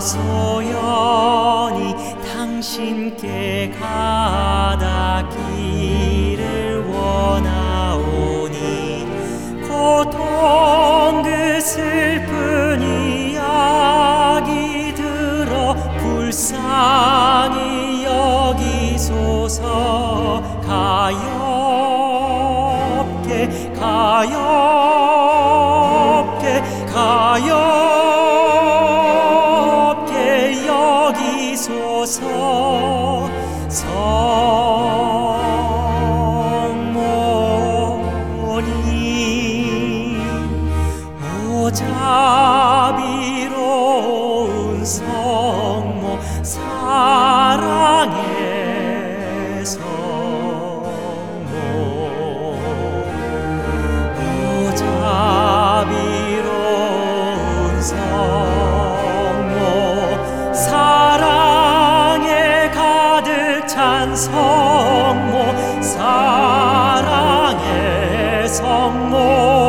소연히 당신께 가닿기를 원하오니 고통 그 슬픈 이야기 들어 불쌍히 여기소서. 가엾게 가엾게 가엾게 여기소서. 성모님 오 자비로운 성모 사랑의 성모 오 자비로운 성모 사랑에 가득 찬 성모 사랑의 성모